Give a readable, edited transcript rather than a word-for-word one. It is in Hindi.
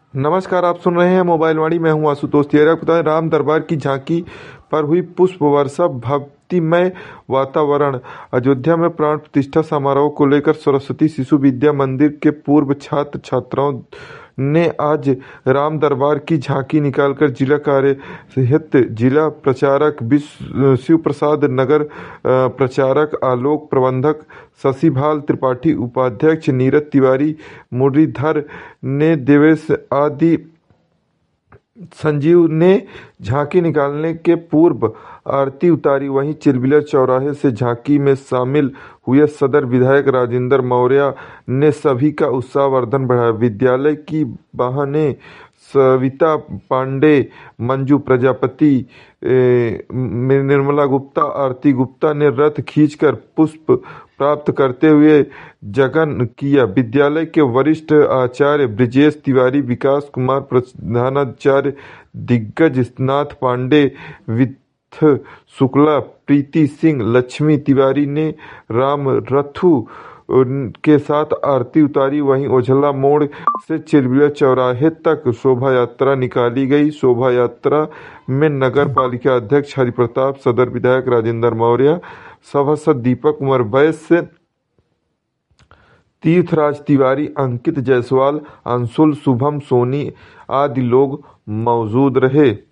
नमस्कार, आप सुन रहे हैं मोबाइल वाणी। मैं हूं आशुतोष तिवारी। आपको बताएं, राम दरबार की झांकी पर हुई पुष्प वर्षा, भक्तिमय वातावरण। अयोध्या में प्राण प्रतिष्ठा समारोह को लेकर सरस्वती शिशु विद्या मंदिर के पूर्व छात्र छात्राओं ने आज राम दरबार की झांकी निकालकर जिला कार्यहित जिला प्रचारक शिव प्रसाद, नगर प्रचारक आलोक, प्रबंधक शशिभाल त्रिपाठी, उपाध्यक्ष नीरज तिवारी, मुरलीधर ने, देवेश आदि संजीव ने झांकी निकालने के पूर्व आरती उतारी। वहीं चिलबिला चौराहे से झांकी में शामिल हुए सदर विधायक राजेंद्र मौर्य ने सभी का उत्साहवर्धन बढ़ाया। विद्यालय की बहनें सविता पांडे, मंजू प्रजापति, निर्मला गुप्ता, आरती गुप्ता ने रथ खींचकर पुष्प प्राप्त करते हुए जगन किया। विद्यालय के वरिष्ठ आचार्य ब्रिजेश तिवारी, विकास कुमार, प्रधानाचार्य दिग्गज नाथ पांडे, वित्थ शुक्ला, प्रीति सिंह, लक्ष्मी तिवारी ने राम रथु के साथ आरती उतारी। वहीं ओझला मोड़ से चिलबिला चौराहे तक शोभा यात्रा निकाली गई। शोभा यात्रा में नगर पालिका अध्यक्ष हरिप्रताप, सदर विधायक राजेंद्र मौर्य, सभासद दीपक कुमार वैश्य, तीर्थराज तिवारी, अंकित जायसवाल, अंशुल, शुभम सोनी आदि लोग मौजूद रहे।